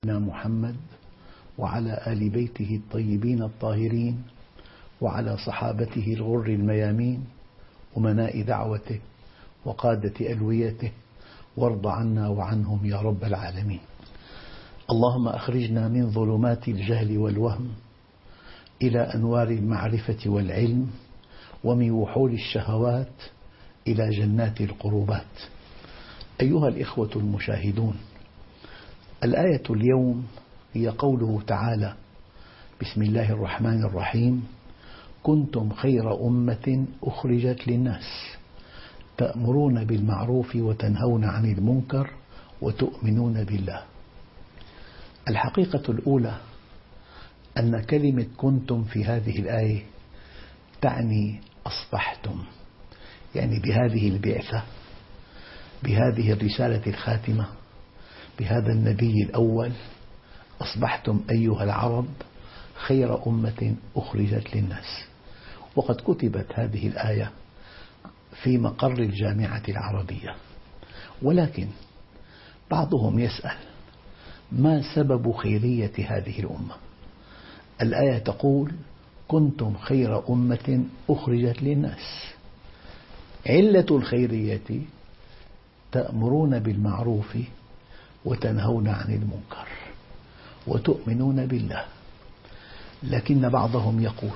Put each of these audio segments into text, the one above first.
محمد وعلى آل بيته الطيبين الطاهرين وعلى صحابته الغر الميامين أمناء دعوته وقادة ألويته، وارض عنا وعنهم يا رب العالمين. اللهم أخرجنا من ظلمات الجهل والوهم إلى أنوار المعرفة والعلم، ومن وحول الشهوات إلى جنات القربات. أيها الإخوة المشاهدون، الآية اليوم هي قوله تعالى: بسم الله الرحمن الرحيم، كنتم خير أمة أخرجت للناس تأمرون بالمعروف وتنهون عن المنكر وتؤمنون بالله. الحقيقة الأولى أن كلمة كنتم في هذه الآية تعني أصبحتم، يعني بهذه البعثة، بهذه الرسالة الخاتمة، بهذا النبي الأول، أصبحتم أيها العرب خير أمة أخرجت للناس. وقد كتبت هذه الآية في مقر الجامعة العربية، ولكن بعضهم يسأل: ما سبب خيرية هذه الأمة؟ الآية تقول: كنتم خير أمة أخرجت للناس. علة الخيرية: تأمرون بالمعروف وتنهون عن المنكر وتؤمنون بالله. لكن بعضهم يقول: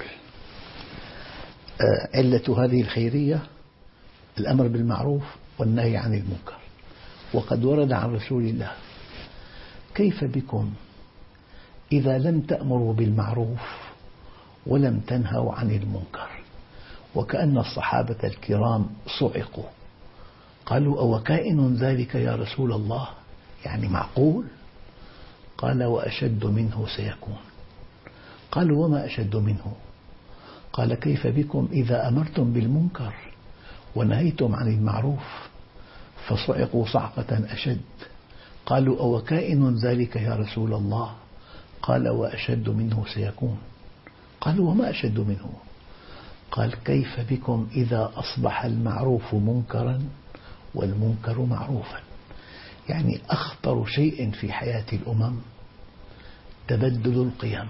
علة هذه الخيرية الأمر بالمعروف والنهي عن المنكر، وقد ورد عن رسول الله: كيف بكم إذا لم تأمروا بالمعروف ولم تنهوا عن المنكر؟ وكأن الصحابة الكرام صعقوا، قالوا: أو كائن ذلك يا رسول الله؟ يعني معقول؟ قال: وأشد منه سيكون. قالوا: وما أشد منه؟ قال: كيف بكم إذا أمرتم بالمنكر ونهيتم عن المعروف؟ فصعقوا صعقة أشد، قالوا: أو كائن ذلك يا رسول الله؟ قال: وأشد منه سيكون. قالوا: وما أشد منه؟ قال: كيف بكم إذا أصبح المعروف منكرا والمنكر معروفا؟ يعني أخطر شيء في حياة الأمم تبدل القيم،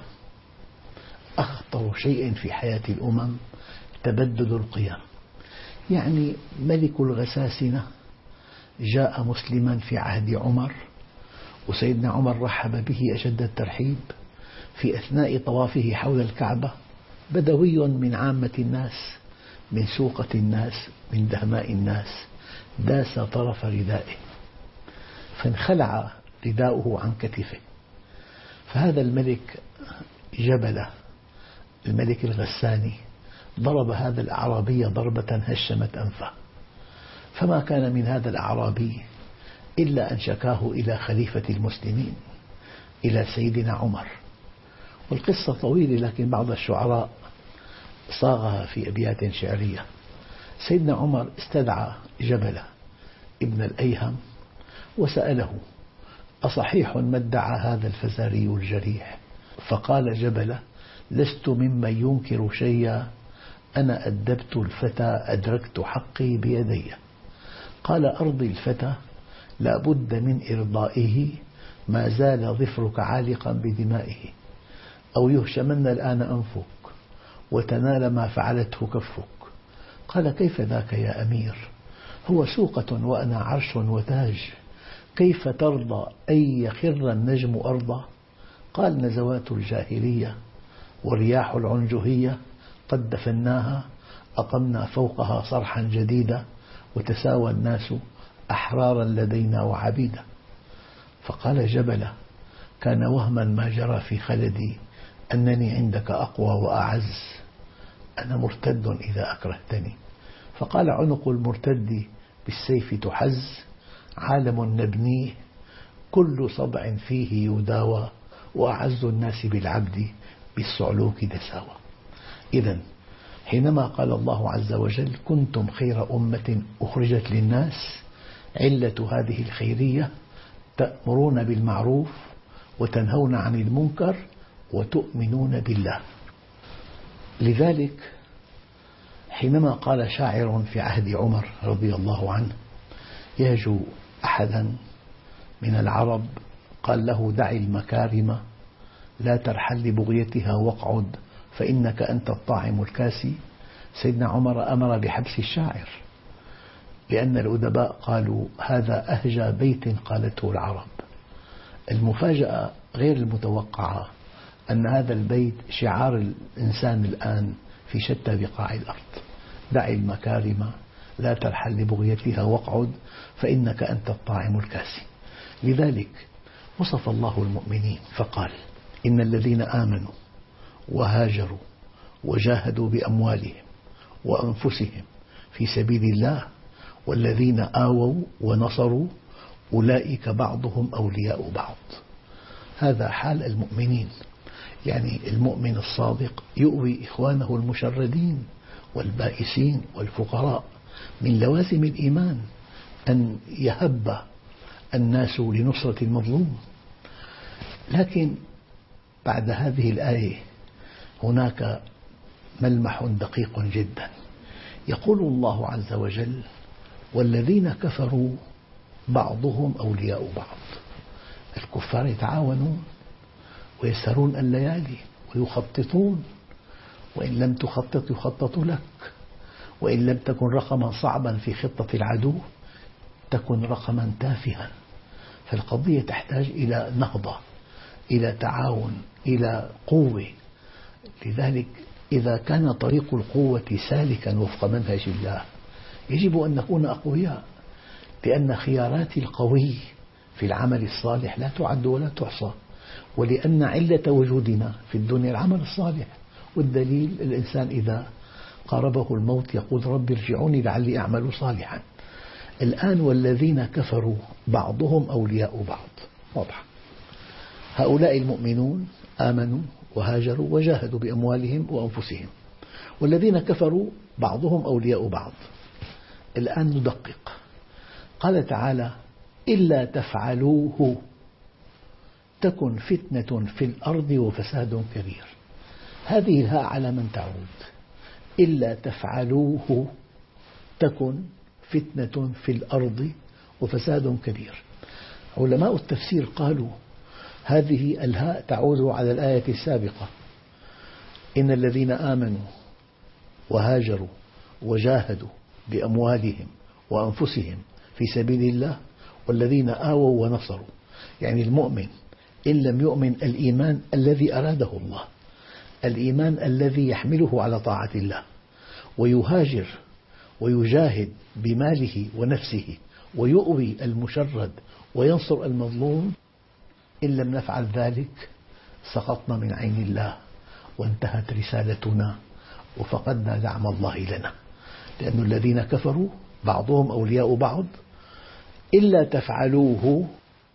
أخطر شيء في حياة الأمم تبدل القيم. يعني ملك الغساسنة جاء مسلما في عهد عمر، وسيدنا عمر رحب به أشد الترحيب. في أثناء طوافه حول الكعبة بدوي من عامة الناس، من سوقة الناس، من دهماء الناس، داس طرف ردائه فانخلع رداؤه عن كتفه. فهذا الملك جبلة، الملك الغساني، ضرب هذا الأعرابي ضربة هشمت أنفه، فما كان من هذا الأعرابي إلا أن شكاه إلى خليفة المسلمين، إلى سيدنا عمر. والقصة طويلة، لكن بعض الشعراء صاغها في أبيات شعرية. سيدنا عمر استدعى جبلة ابن الأيهم وسأله: أصحيح ما ادعى هذا الفزاري الجريح؟ فقال جبلة: لست ممن ينكر شيئا، أنا أدبت الفتى أدركت حقي بيدي. قال: أرضي الفتى لا بد من إرضائه، ما زال ظفرك عالقا بدمائه، أو يهشمن الآن أنفك وتنال ما فعلته كفك. قال: كيف ذاك يا أمير؟ هو سوقة وأنا عرش وتاج، كيف ترضى أن يخر النجم أرضا؟ قال: نزوات الجاهلية ورياح العنجهية قد دفناها، أقمنا فوقها صرحا جديدا، وتساوى الناس أحرارا لدينا وعبيدا. فقال جبلة: كان وهما ما جرى في خلدي أنني عندك أقوى وأعز، أنا مرتد إذا أكرهتني. فقال: عنق المرتد بالسيف تحز، عالم نبنيه كل صبع فيه يداوى، وأعز الناس بالعبد بالصعلوك دساوى. إذن حينما قال الله عز وجل: كنتم خير أمة أخرجت للناس، علة هذه الخيرية: تأمرون بالمعروف وتنهون عن المنكر وتؤمنون بالله. لذلك حينما قال شاعر في عهد عمر رضي الله عنه: يهجو أحدا من العرب قال له دع المكارم لا ترحل لبغيتها واقعد فإنك أنت الطاعم الكاسي. سيدنا عمر أمر بحبس الشاعر لأن الأدباء قالوا هذا أهجى بيت قالته العرب. المفاجأة غير المتوقعة أن هذا البيت شعار الإنسان الآن في شتى بقاع الأرض: دع المكارم لا ترحل لبغيتها واقعد فإنك أنت الطاعم الكاسي. لذلك وصف الله المؤمنين فقال: إن الذين آمنوا وهاجروا وجاهدوا بأموالهم وأنفسهم في سبيل الله والذين آووا ونصروا أولئك بعضهم أولياء بعض. هذا حال المؤمنين، يعني المؤمن الصادق يؤوي إخوانه المشردين والبائسين والفقراء. من لوازم الإيمان أن يهب الناس لنصرة المظلوم. لكن بعد هذه الآية هناك ملمح دقيق جدا. يقول الله عز وجل: والذين كفروا بعضهم أولياء بعض. الكفار يتعاونون ويسهرون الليالي ويخططون، وإن لم تخطط يخطط لك، وإن لم تكن رقما صعبا في خطة العدو تكن رقما تافها. فالقضية تحتاج إلى نهضة، إلى تعاون، إلى قوة. لذلك إذا كان طريق القوة سالكا وفق منهج الله يجب أن نكون أقوياء، لأن خيارات القوي في العمل الصالح لا تعد ولا تحصى، ولأن علة وجودنا في الدنيا العمل الصالح. والدليل الإنسان إذا قاربه الموت يقول: رب ارجعوني لعلي أعمل صالحا. الآن والذين كفروا بعضهم أولياء بعض، واضح. هؤلاء المؤمنون آمنوا وهاجروا وجاهدوا بأموالهم وأنفسهم، والذين كفروا بعضهم أولياء بعض. الآن ندقق. قال تعالى: إلا تفعلوه تكن فتنة في الأرض وفساد كبير. هذه الهاء على من تعود؟ إلا تفعلوه تكن فتنة في الأرض وفساد كبير. علماء التفسير قالوا هذه الهاء تعود على الآية السابقة: إن الذين آمنوا وهاجروا وجاهدوا بأموالهم وأنفسهم في سبيل الله والذين آووا ونصروا. يعني المؤمن إن لم يؤمن الإيمان الذي أراده الله، الإيمان الذي يحمله على طاعة الله، ويهاجر ويجاهد بماله ونفسه ويؤوي المشرد وينصر المظلوم، إن لم نفعل ذلك سقطنا من عين الله وانتهت رسالتنا وفقدنا دعم الله لنا. لأن الذين كفروا بعضهم أولياء بعض، إلا تفعلوه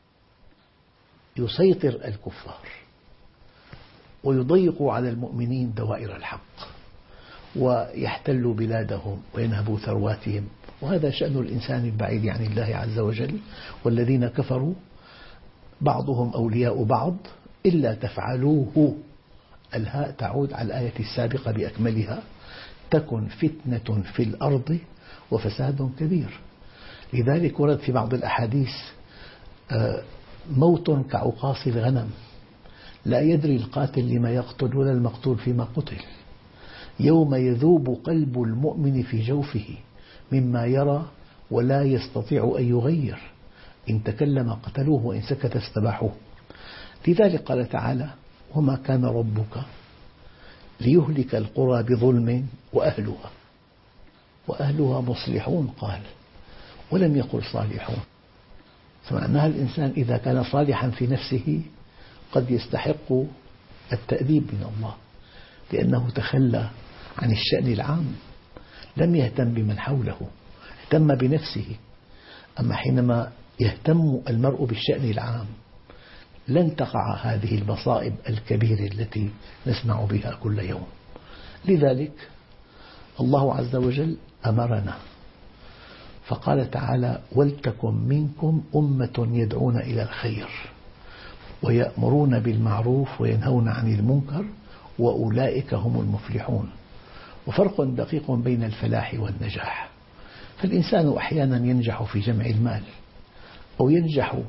يسيطر الكفار ويضيق على المؤمنين دوائر الحق ويحتل بلادهم وينهب ثرواتهم، وهذا شأن الإنسان البعيد عن الله عز وجل. والذين كفروا بعضهم أولياء بعض إلا تفعلوه، الهاء تعود على الآية السابقة بأكملها: تكن فتنة في الأرض وفساد كبير. لذلك ورد في بعض الأحاديث: موت كعقاص الغنم، لا يدري القاتل لما يقتل ولا المقتول فيما قتل. يوم يذوب قلب المؤمن في جوفه مما يرى ولا يستطيع أن يغير، إن تكلم قتلوه وإن سكت استباحوه. لذلك قال تعالى: وما كان ربك ليهلك القرى بظلم وأهلها مصلحون، قال، ولم يقل صالحون. فمعناها الإنسان إذا كان صالحا في نفسه قد يستحق التأديب من الله، لأنه تخلى عن الشأن العام، لم يهتم بمن حوله، اهتم بنفسه. أما حينما يهتم المرء بالشأن العام لن تقع هذه المصائب الكبيرة التي نسمع بها كل يوم. لذلك الله عز وجل أمرنا فقال تعالى: ولتكن منكم أمة يدعون إلى الخير ويأمرون بالمعروف وينهون عن المنكر وأولئك هم المفلحون. وفرق دقيق بين الفلاح والنجاح. فالإنسان أحيانا ينجح في جمع المال أو ينجح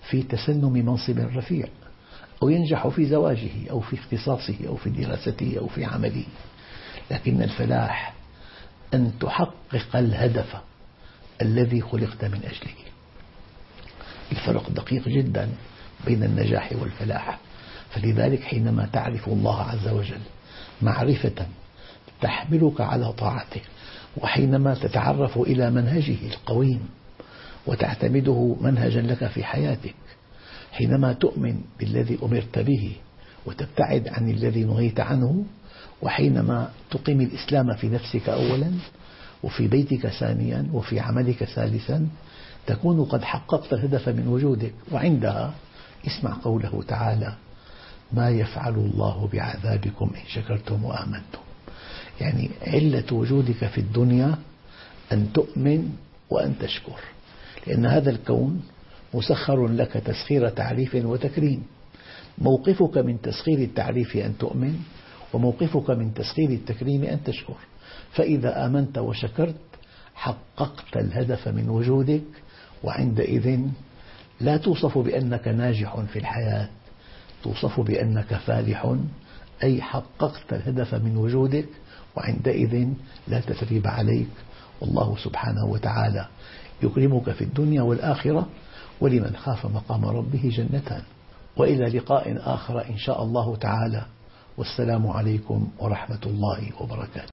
في تسنم منصب رفيع، أو ينجح في زواجه أو في اختصاصه أو في دراسته أو في عمله. لكن الفلاح أن تحقق الهدف الذي خلقت من أجله. الفرق دقيق جدا بين النجاح والفلاح. فلذلك حينما تعرف الله عز وجل معرفة تحملك على طاعته، وحينما تتعرف إلى منهجه القويم وتعتمده منهجا لك في حياتك، حينما تؤمن بالذي أمرت به وتبتعد عن الذي نهيت عنه، وحينما تقيم الإسلام في نفسك أولا وفي بيتك ثانيا وفي عملك ثالثا، تكون قد حققت الهدف من وجودك. وعندها اسمع قوله تعالى: ما يفعل الله بعذابكم إن شكرتم وآمنتم. يعني علة وجودك في الدنيا أن تؤمن وأن تشكر، لأن هذا الكون مسخر لك تسخير تعريف وتكريم. موقفك من تسخير التعريف أن تؤمن، وموقفك من تسخير التكريم أن تشكر. فإذا آمنت وشكرت حققت الهدف من وجودك، وعندئذ لا توصف بأنك ناجح في الحياة، توصف بأنك فالح، أي حققت الهدف من وجودك، وعندئذ لا تثريب عليك. والله سبحانه وتعالى يكرمك في الدنيا والآخرة. ولمن خاف مقام ربه جنتان. وإلى لقاء آخر إن شاء الله تعالى، والسلام عليكم ورحمة الله وبركاته.